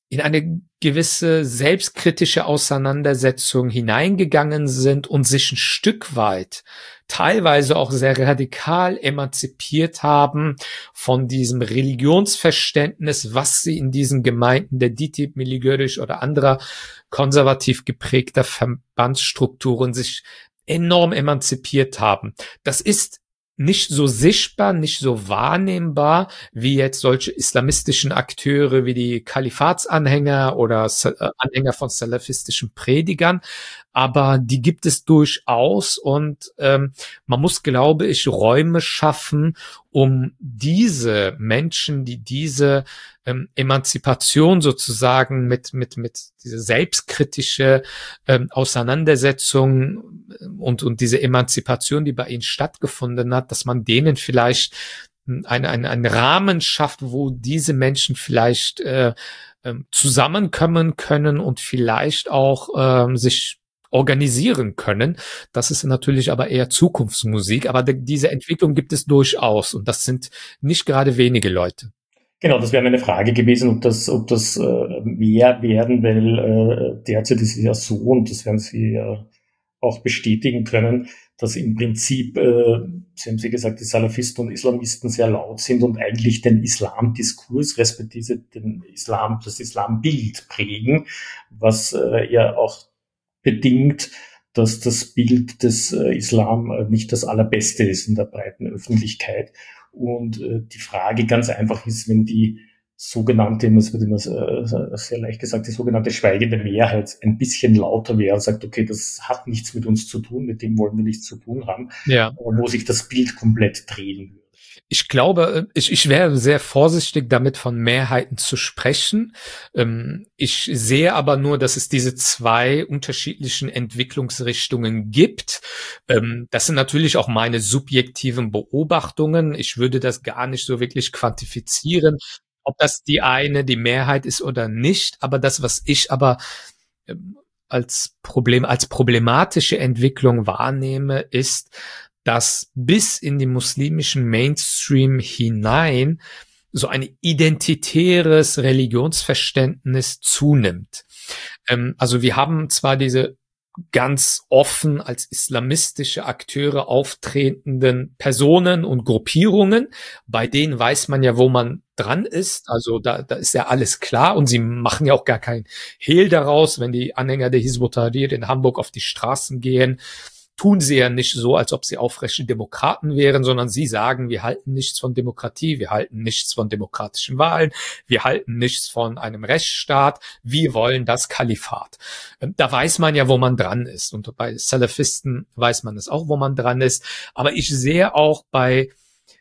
in eine gewisse selbstkritische Auseinandersetzung hineingegangen sind und sich ein Stück weit, teilweise auch sehr radikal emanzipiert haben von diesem Religionsverständnis, was sie in diesen Gemeinden der DİTİB, Milli Görüş oder anderer konservativ geprägter Verbandsstrukturen sich enorm emanzipiert haben. Das ist nicht so sichtbar, nicht so wahrnehmbar wie jetzt solche islamistischen Akteure wie die Kalifatsanhänger oder äh, Anhänger von salafistischen Predigern, aber die gibt es durchaus und ähm, man muss, glaube ich, Räume schaffen, um diese Menschen, die diese ähm, Emanzipation sozusagen mit mit mit dieser selbstkritische ähm, Auseinandersetzung und und diese Emanzipation, die bei ihnen stattgefunden hat, dass man denen vielleicht einen einen einen Rahmen schafft, wo diese Menschen vielleicht äh, äh, zusammenkommen können und vielleicht auch äh, sich organisieren können. Das ist natürlich aber eher Zukunftsmusik, aber de- diese Entwicklung gibt es durchaus und das sind nicht gerade wenige Leute. Genau, das wäre meine Frage gewesen, ob das, ob das äh, mehr werden, weil äh, derzeit ist es ja so, und das werden Sie ja auch bestätigen können, dass im Prinzip, äh, Sie haben Sie gesagt, die Salafisten und Islamisten sehr laut sind und eigentlich den Islamdiskurs, respektive den Islam, das Islambild prägen, was äh, ja auch bedingt, dass das Bild des äh, Islam äh, nicht das allerbeste ist in der breiten Öffentlichkeit. Und äh, die Frage ganz einfach ist, wenn die sogenannte, es wird immer äh, sehr leicht gesagt, die sogenannte schweigende Mehrheit ein bisschen lauter wäre und sagt, okay, das hat nichts mit uns zu tun, mit dem wollen wir nichts zu tun haben, Ja. wo sich das Bild komplett drehen würde. Ich glaube, ich, ich wäre sehr vorsichtig damit, von Mehrheiten zu sprechen. Ich sehe aber nur, dass es diese zwei unterschiedlichen Entwicklungsrichtungen gibt. Das sind natürlich auch meine subjektiven Beobachtungen. Ich würde das gar nicht so wirklich quantifizieren, ob das die eine, die Mehrheit ist oder nicht. Aber das, was ich aber als Problem, als problematische Entwicklung wahrnehme, ist, dass bis in den muslimischen Mainstream hinein so ein identitäres Religionsverständnis zunimmt. Ähm, also wir haben zwar diese ganz offen als islamistische Akteure auftretenden Personen und Gruppierungen, bei denen weiß man ja, wo man dran ist, also da, da ist ja alles klar und sie machen ja auch gar kein Hehl daraus, wenn die Anhänger der Hizb ut-Tahrir in Hamburg auf die Straßen gehen, tun sie ja nicht so, als ob sie aufrechte Demokraten wären, sondern sie sagen, wir halten nichts von Demokratie, wir halten nichts von demokratischen Wahlen, wir halten nichts von einem Rechtsstaat, wir wollen das Kalifat. Da weiß man ja, wo man dran ist. Und bei Salafisten weiß man es auch, wo man dran ist. Aber ich sehe auch bei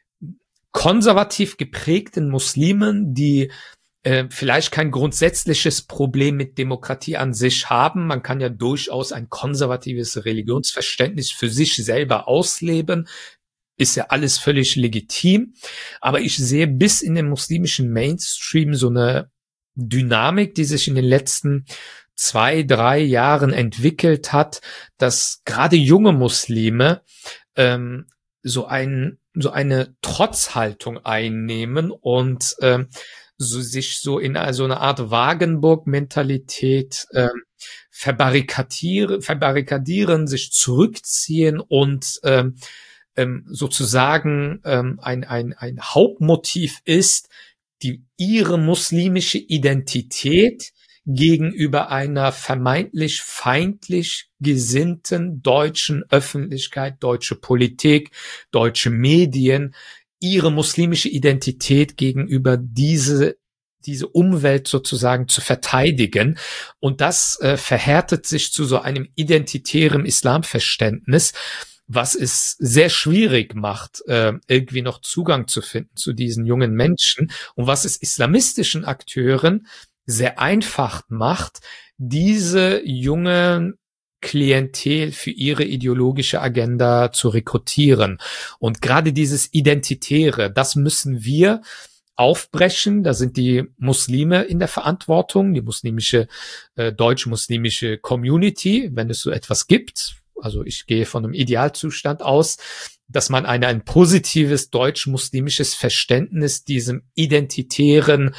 konservativ geprägten Muslimen, die vielleicht kein grundsätzliches Problem mit Demokratie an sich haben. Man kann ja durchaus ein konservatives Religionsverständnis für sich selber ausleben. Ist ja alles völlig legitim. Aber ich sehe bis in den muslimischen Mainstream so eine Dynamik, die sich in den letzten zwei, drei Jahren entwickelt hat, dass gerade junge Muslime ähm, so ein so eine Trotzhaltung einnehmen und ähm, so sich so in so eine Art Wagenburg-Mentalität ähm, verbarrikadieren, verbarrikadieren, sich zurückziehen und ähm, ähm, sozusagen ähm, ein, ein, ein Hauptmotiv ist, die ihre muslimische Identität gegenüber einer vermeintlich feindlich gesinnten deutschen Öffentlichkeit, deutsche Politik, deutsche Medien, ihre muslimische Identität gegenüber diese diese Umwelt sozusagen zu verteidigen. Und das äh, verhärtet sich zu so einem identitären Islamverständnis, was es sehr schwierig macht, äh, irgendwie noch Zugang zu finden zu diesen jungen Menschen und was es islamistischen Akteuren sehr einfach macht, diese jungen Klientel für ihre ideologische Agenda zu rekrutieren. Und gerade dieses Identitäre, das müssen wir aufbrechen. Da sind die Muslime in der Verantwortung, die muslimische, äh, deutsch-muslimische Community, wenn es so etwas gibt. Also ich gehe von einem Idealzustand aus. dass man eine, ein positives deutsch-muslimisches Verständnis diesem identitären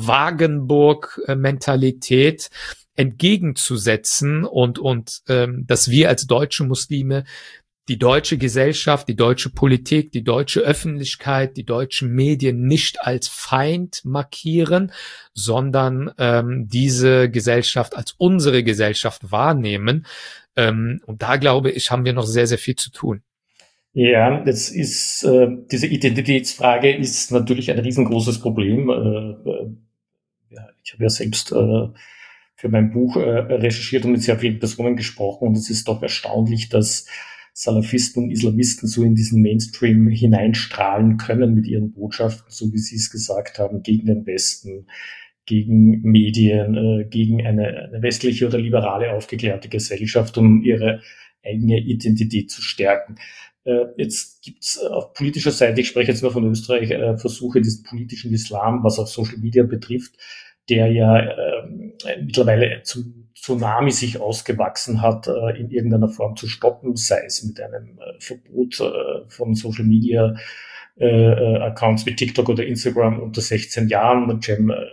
Wagenburg-Mentalität entgegenzusetzen und, und ähm, dass wir als deutsche Muslime die deutsche Gesellschaft, die deutsche Politik, die deutsche Öffentlichkeit, die deutschen Medien nicht als Feind markieren, sondern ähm, diese Gesellschaft als unsere Gesellschaft wahrnehmen. Ähm, und da, glaube ich, haben wir noch sehr, sehr viel zu tun. Ja, das ist, äh, diese Identitätsfrage ist natürlich ein riesengroßes Problem. Äh, äh, ja, ich habe ja selbst äh, für mein Buch äh, recherchiert und mit sehr vielen Personen gesprochen, und es ist doch erstaunlich, dass Salafisten und Islamisten so in diesen Mainstream hineinstrahlen können mit ihren Botschaften, so wie Sie es gesagt haben, gegen den Westen, gegen Medien, äh, gegen eine, eine westliche oder liberale aufgeklärte Gesellschaft, um ihre eigene Identität zu stärken. Äh, jetzt gibt es auf politischer Seite, ich spreche jetzt mal von Österreich, äh, Versuche, diesen politischen Islam, was auch Social Media betrifft, der ja äh, mittlerweile zum Tsunami sich ausgewachsen hat, äh, in irgendeiner Form zu stoppen, sei es mit einem äh, Verbot äh, von Social Media äh, Accounts wie TikTok oder Instagram unter sechzehn Jahren. Und Cem, äh,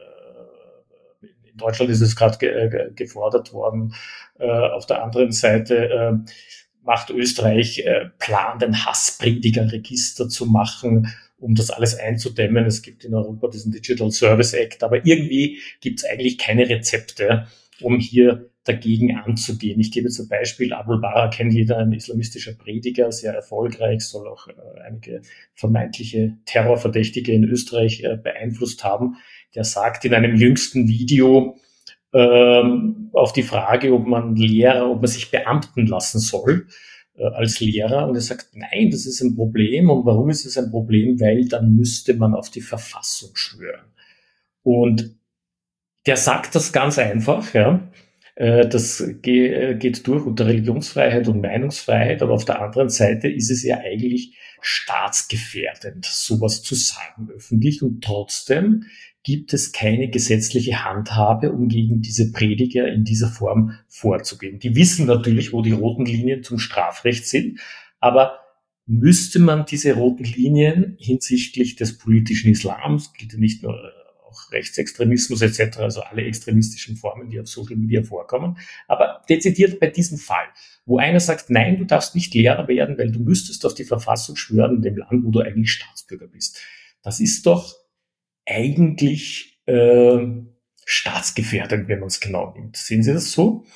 in Deutschland ist es gerade ge ge gefordert worden. Äh, auf der anderen Seite äh, macht Österreich äh, Plan, ein Hasspredigerregister zu machen, um das alles einzudämmen. Es gibt in Europa diesen Digital Service Act, aber irgendwie gibt es eigentlich keine Rezepte, um hier dagegen anzugehen. Ich gebe jetzt ein Beispiel. Abul Bara kennt jeder, ein islamistischer Prediger, sehr erfolgreich, soll auch äh, einige vermeintliche Terrorverdächtige in Österreich äh, beeinflusst haben. Der sagt in einem jüngsten Video ähm, auf die Frage, ob man Lehrer, ob man sich beamten lassen soll äh, als Lehrer. Und er sagt, nein, das ist ein Problem. Und warum ist es ein Problem? Weil dann müsste man auf die Verfassung schwören. Und der sagt das ganz einfach, ja. Das geht durch unter Religionsfreiheit und Meinungsfreiheit, aber auf der anderen Seite ist es ja eigentlich staatsgefährdend, sowas zu sagen öffentlich, und trotzdem gibt es keine gesetzliche Handhabe, um gegen diese Prediger in dieser Form vorzugehen. Die wissen natürlich, wo die roten Linien zum Strafrecht sind, aber müsste man diese roten Linien hinsichtlich des politischen Islams, gilt ja nicht nur auch Rechtsextremismus et cetera, also alle extremistischen Formen, die auf Social Media vorkommen, aber dezidiert bei diesem Fall, wo einer sagt, nein, du darfst nicht Lehrer werden, weil du müsstest auf die Verfassung schwören in dem Land, wo du eigentlich Staatsbürger bist. Das ist doch eigentlich äh, staatsgefährdend, wenn man es genau nimmt. Sehen Sie das so?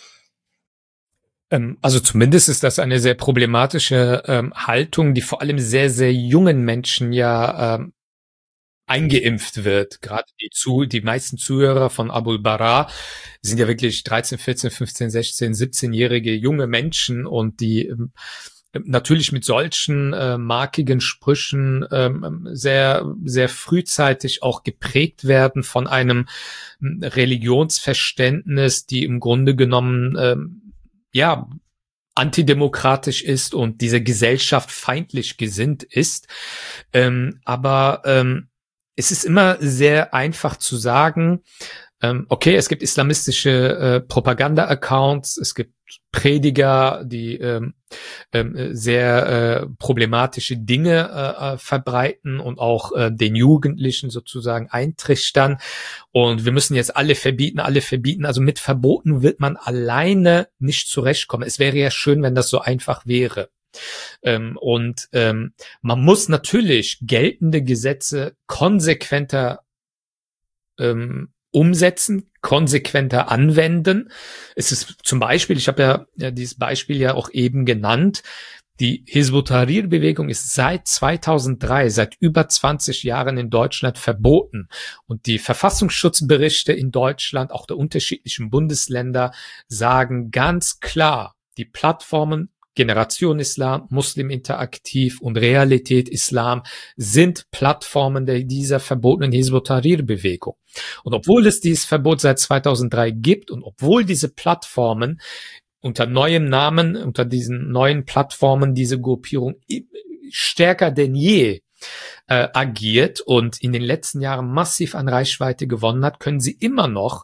Also zumindest ist das eine sehr problematische ähm, Haltung, die vor allem sehr, sehr jungen Menschen ja ähm, eingeimpft wird. Gerade die zu, die meisten Zuhörer von Abul Bara sind ja wirklich dreizehn, vierzehn, fünfzehn, sechzehn, siebzehnjährige junge Menschen, und die ähm, natürlich mit solchen äh, markigen Sprüchen ähm, sehr, sehr frühzeitig auch geprägt werden von einem Religionsverständnis, die im Grunde genommen ähm, ja antidemokratisch ist und diese Gesellschaft feindlich gesinnt ist. Ähm, aber ähm, es ist immer sehr einfach zu sagen, ähm, okay, es gibt islamistische äh, Propaganda-Accounts, es gibt Prediger, die ähm, ähm, sehr äh, problematische Dinge äh, verbreiten und auch äh, den Jugendlichen sozusagen eintrichtern. Und wir müssen jetzt alle verbieten, alle verbieten. Also mit Verboten wird man alleine nicht zurechtkommen. Es wäre ja schön, wenn das so einfach wäre. Ähm, und ähm, man muss natürlich geltende Gesetze konsequenter ähm, umsetzen, konsequenter anwenden. Es ist zum Beispiel, ich habe ja, ja dieses Beispiel ja auch eben genannt, die Hizb ut-Tahrir-Bewegung ist seit zweitausenddrei, seit über zwanzig Jahren in Deutschland verboten. Und die Verfassungsschutzberichte in Deutschland, auch der unterschiedlichen Bundesländer, sagen ganz klar, die Plattformen Generation Islam, Muslim Interaktiv und Realität Islam sind Plattformen der, dieser verbotenen Hizb ut-Tahrir-Bewegung. Und obwohl es dieses Verbot seit zweitausenddrei gibt und obwohl diese Plattformen unter neuem Namen, unter diesen neuen Plattformen diese Gruppierung stärker denn je äh, agiert und in den letzten Jahren massiv an Reichweite gewonnen hat, können sie immer noch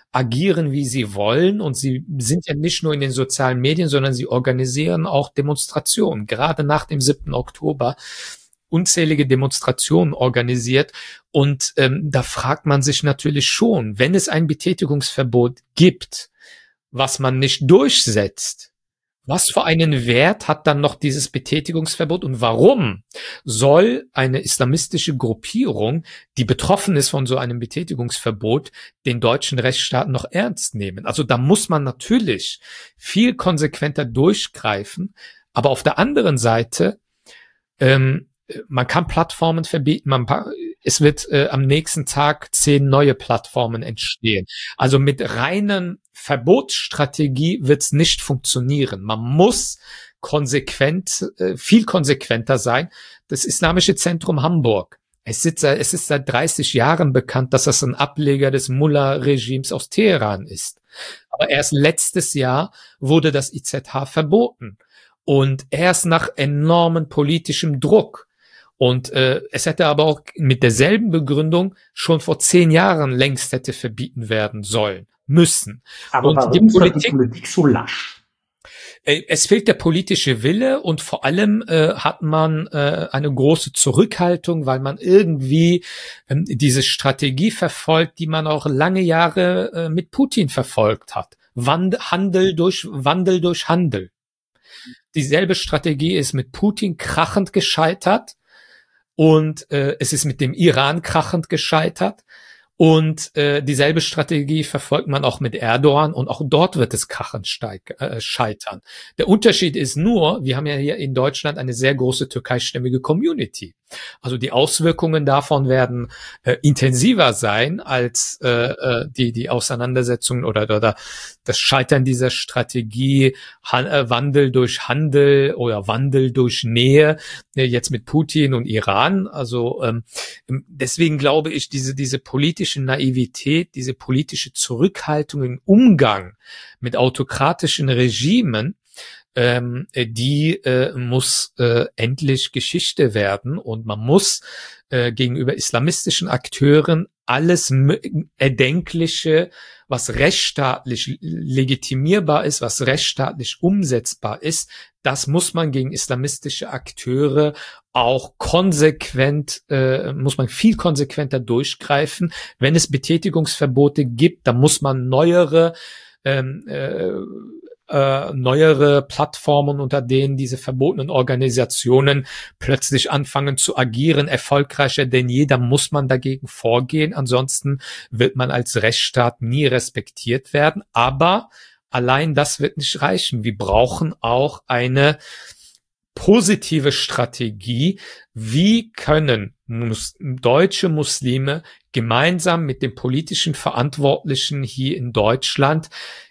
agieren, wie sie wollen. Und sie sind ja nicht nur in den sozialen Medien, sondern sie organisieren auch Demonstrationen. Gerade nach dem siebten Oktober unzählige Demonstrationen organisiert. Und ähm, da fragt man sich natürlich schon, wenn es ein Betätigungsverbot gibt, was man nicht durchsetzt, was für einen Wert hat dann noch dieses Betätigungsverbot und warum soll eine islamistische Gruppierung, die betroffen ist von so einem Betätigungsverbot, den deutschen Rechtsstaat noch ernst nehmen? Also da muss man natürlich viel konsequenter durchgreifen, aber auf der anderen Seite, ähm, man kann Plattformen verbieten, man, es wird äh, am nächsten Tag zehn neue Plattformen entstehen. Also mit reinen Verbotsstrategie wird es nicht funktionieren. Man muss konsequent, äh, viel konsequenter sein. Das Islamische Zentrum Hamburg, es ist, es ist seit dreißig Jahren bekannt, dass das ein Ableger des Mullah-Regimes aus Teheran ist. Aber erst letztes Jahr wurde das I Z H verboten. Und erst nach enormen politischem Druck. Und äh, es hätte aber auch mit derselben Begründung schon vor zehn Jahren längst hätte verbieten werden sollen, müssen. Aber und warum die ist Politik, die Politik so lasch? Äh, es fehlt der politische Wille und vor allem äh, hat man äh, eine große Zurückhaltung, weil man irgendwie ähm, diese Strategie verfolgt, die man auch lange Jahre äh, mit Putin verfolgt hat. Wand- Handel durch Wandel durch Handel. Dieselbe Strategie ist mit Putin krachend gescheitert. Und äh, es ist mit dem Iran krachend gescheitert. Und äh, dieselbe Strategie verfolgt man auch mit Erdogan und auch dort wird es krachend steig, äh, scheitern. Der Unterschied ist nur, wir haben ja hier in Deutschland eine sehr große türkeistämmige Community. Also die Auswirkungen davon werden äh, intensiver sein als äh, äh, die die Auseinandersetzungen oder, oder das Scheitern dieser Strategie, Han- äh, Wandel durch Handel oder Wandel durch Nähe, äh, jetzt mit Putin und Iran. Also ähm, deswegen glaube ich, diese diese politische Naivität, diese politische Zurückhaltung im Umgang mit autokratischen Regimen, ähm, die äh, muss äh, endlich Geschichte werden und man muss äh, gegenüber islamistischen Akteuren alles Erdenkliche, was rechtsstaatlich legitimierbar ist, was rechtsstaatlich umsetzbar ist, das muss man gegen islamistische Akteure auch konsequent, äh, muss man viel konsequenter durchgreifen. Wenn es Betätigungsverbote gibt, dann muss man neuere ähm, äh, Äh, neuere Plattformen, unter denen diese verbotenen Organisationen plötzlich anfangen zu agieren, erfolgreicher denn je, da muss man dagegen vorgehen, ansonsten wird man als Rechtsstaat nie respektiert werden, aber allein das wird nicht reichen. Wir brauchen auch eine positive Strategie. Wie können mus- deutsche Muslime gemeinsam mit den politischen Verantwortlichen hier in Deutschland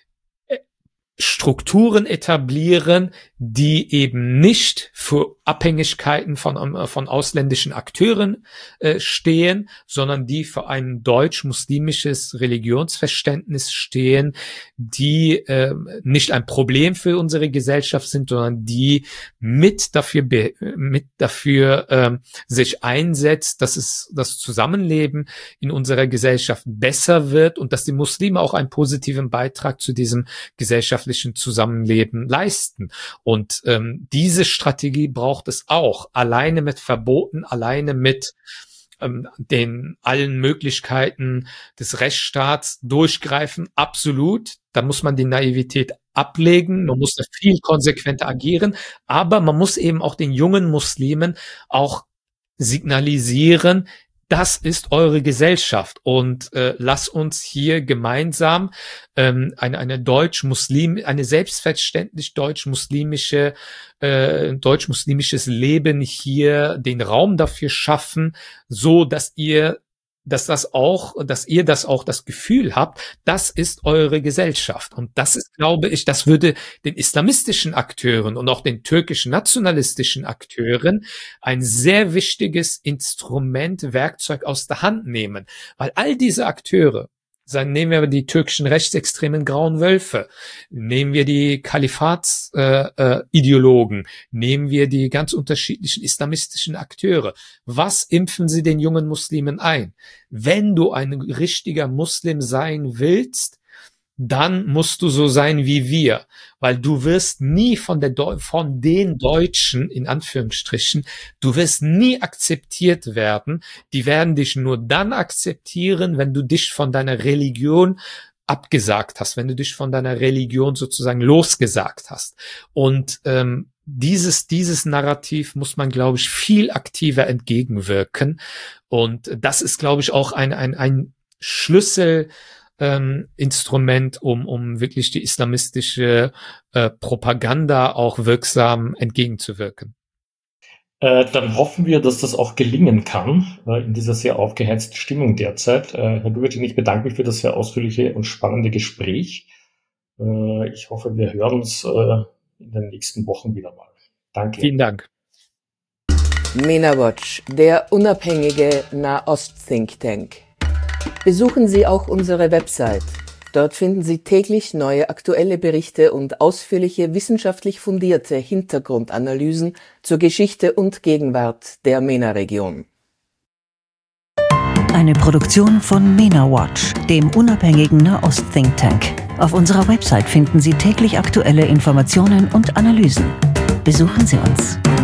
Strukturen etablieren, die eben nicht für Abhängigkeiten von, von ausländischen Akteuren äh, stehen, sondern die für ein deutsch-muslimisches Religionsverständnis stehen, die äh, nicht ein Problem für unsere Gesellschaft sind, sondern die mit dafür be, mit dafür ähm, sich einsetzt, dass es das Zusammenleben in unserer Gesellschaft besser wird und dass die Muslime auch einen positiven Beitrag zu diesem gesellschaftlichen Zusammenleben leisten. Und ähm, diese Strategie braucht es auch. Alleine mit Verboten, alleine mit ähm, den allen Möglichkeiten des Rechtsstaats durchgreifen, absolut. Da muss man die Naivität ablegen, man muss da viel konsequenter agieren, aber man muss eben auch den jungen Muslimen auch signalisieren, das ist eure Gesellschaft und äh, lass uns hier gemeinsam ähm, eine eine deutsch-muslim eine selbstverständlich deutsch-muslimische äh, deutsch-muslimisches Leben hier den Raum dafür schaffen, so dass ihr dass das auch, dass ihr das auch das Gefühl habt, das ist eure Gesellschaft. Und das ist, glaube ich, das würde den islamistischen Akteuren und auch den türkischen nationalistischen Akteuren ein sehr wichtiges Instrument, Werkzeug aus der Hand nehmen. Weil all diese Akteure, sagen, nehmen wir die türkischen rechtsextremen Grauen Wölfe, nehmen wir die Kalifats-Ideologen, äh, äh, nehmen wir die ganz unterschiedlichen islamistischen Akteure. Was impfen sie den jungen Muslimen ein? Wenn du ein richtiger Muslim sein willst, dann musst du so sein wie wir, weil du wirst nie von der Deu- von den Deutschen, in Anführungsstrichen, du wirst nie akzeptiert werden. Die werden dich nur dann akzeptieren, wenn du dich von deiner Religion abgesagt hast, wenn du dich von deiner Religion sozusagen losgesagt hast. Und ähm, dieses dieses Narrativ muss man, glaube ich, viel aktiver entgegenwirken. Und das ist, glaube ich, auch ein ein ein Schlüssel Ähm, Instrument, um um wirklich die islamistische äh, Propaganda auch wirksam entgegenzuwirken. Äh, dann hoffen wir, dass das auch gelingen kann äh, in dieser sehr aufgeheizten Stimmung derzeit. Äh, Herr Güvercin, ich bedanke mich für das sehr ausführliche und spannende Gespräch. Äh, ich hoffe, wir hören uns äh, in den nächsten Wochen wieder mal. Danke. Vielen Dank. MENA Watch, der unabhängige Nahost-Think Tank. Besuchen Sie auch unsere Website. Dort finden Sie täglich neue aktuelle Berichte und ausführliche wissenschaftlich fundierte Hintergrundanalysen zur Geschichte und Gegenwart der MENA-Region. Eine Produktion von MENA Watch, dem unabhängigen Nahost-Think Tank. Auf unserer Website finden Sie täglich aktuelle Informationen und Analysen. Besuchen Sie uns.